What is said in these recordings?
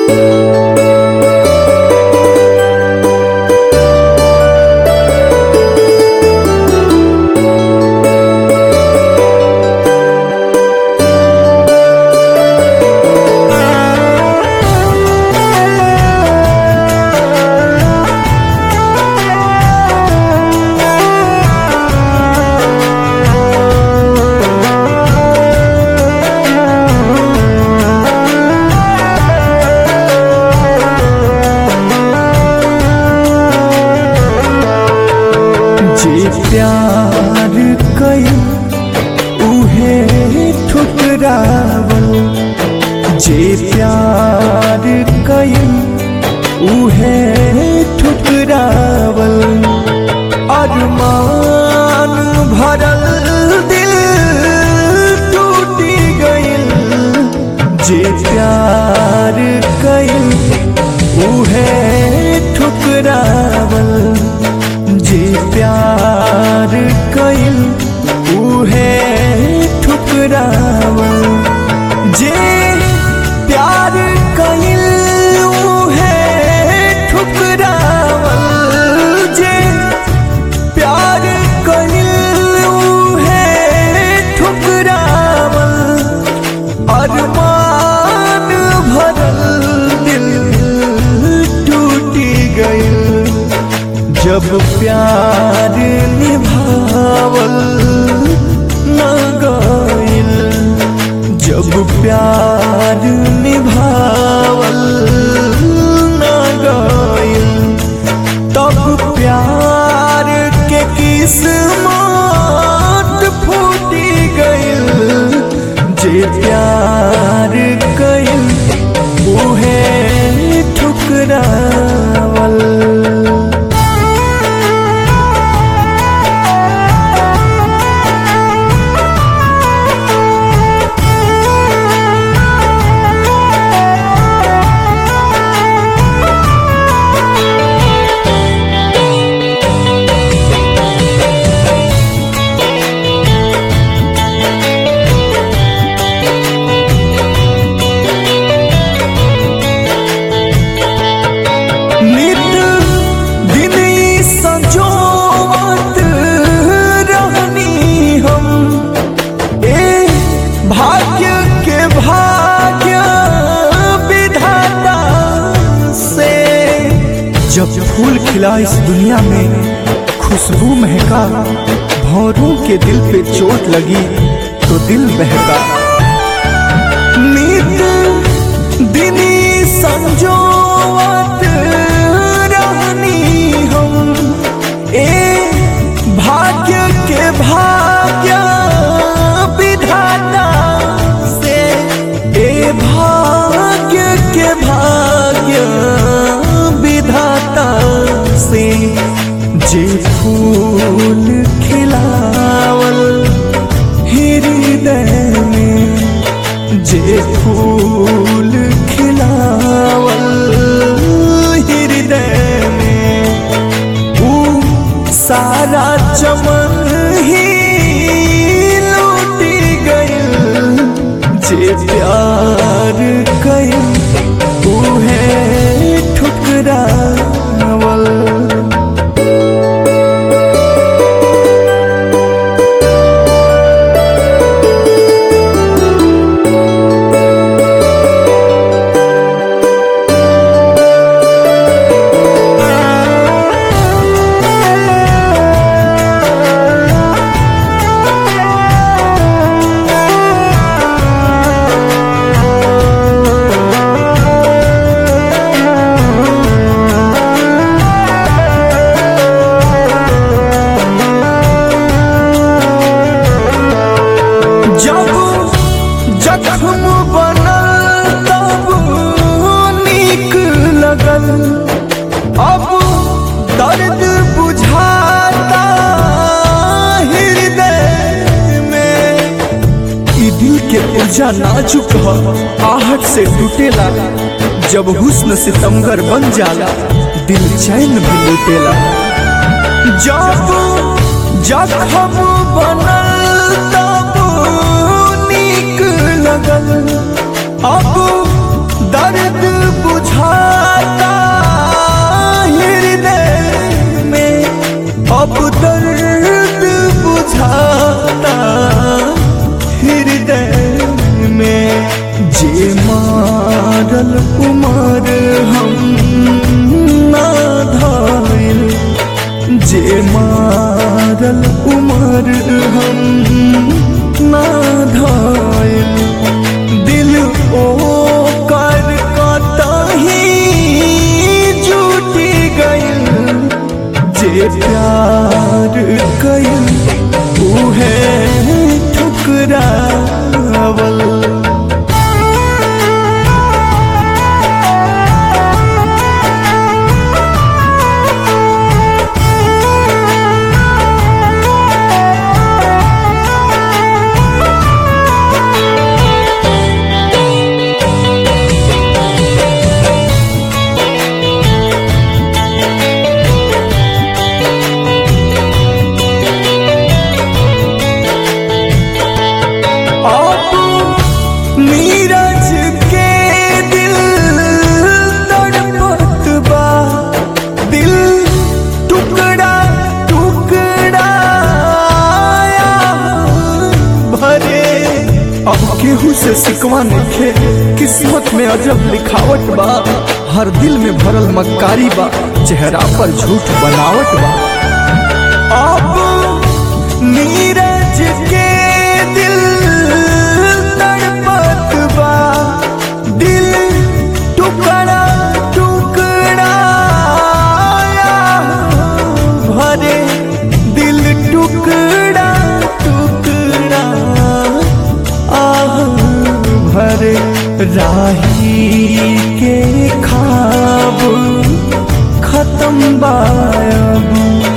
प्यार कई उहे ठुकरावल, जे प्यार कई उहे ठुकरावल। अरमान भरल दिल टूटी गइल, जे प्यार कई उहे ठुकरावल। जे प्यार कइल उहे ठुकरावल, जे प्यार कइल उहे ठुकरावल, जे प्यार कइल उहे ठुकरावल। अरमान भरल दिल टूटी गइल, जब प्यार निभावल न गइल, जब प्यार निभावल न गइल, तब प्यार के किस्मत फूटी गइल। जे प्यार कइल उहे ठुकरावल। भाग्य के भाग्य विधाता से, जब फूल खिला इस दुनिया में खुशबू महका, भौरों के दिल पे चोट लगी तो दिल बहका। नित दिनी संजोवत रहनी हम, भाग्य के भाग्य विधाता से, भाग्य के भाग्य विधाता से। जे फूल खिलावल हृदय में, जे फूल खिलावल हृदय में, वो सारा चमन ही जे प्यार कइल उहे ठुकरावल। जख्म बनल तब नीक लगल, अब दर्द बुझाता हृदय में। ई दिल के ऊर्जा नाजुक ह, आहट से टूटेला, जब हुस्न सितमगर बन जाला दिल चैन भी लूटेला। जब जख्म बनल तब नीक लगल, अब दर्द बुझ मारल उमर हम ना धाइल, जे मारल उमर हम ना धाइल। दिल ओ कर कतही जुटी गइल, जे प्यार कइल उहे ठुकरावल। नीरज के दिल तड़पत बा, दिल टुकड़ा टुकड़ा भरे। अब केहू से सिकवा नइखे, किस्मत में अजब लिखावट बा। हर दिल में भरल मक्कारी बा, चेहरा पर झूठ बनावट बा। अब नीरज के दिल तड़पत बा, दिल टुकड़ा टुकड़ा भरे। दिल टुकड़ा टुकड़ा भरे। राही के ख्वाब खत्म बायब,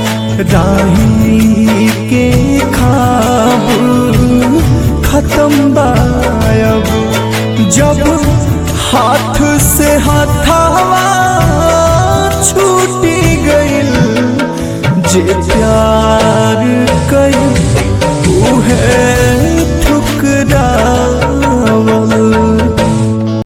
राही के ख्वाब खत्म बायब। जब हाथ से हथवा छूटी गइल, जे प्यार कइल उहे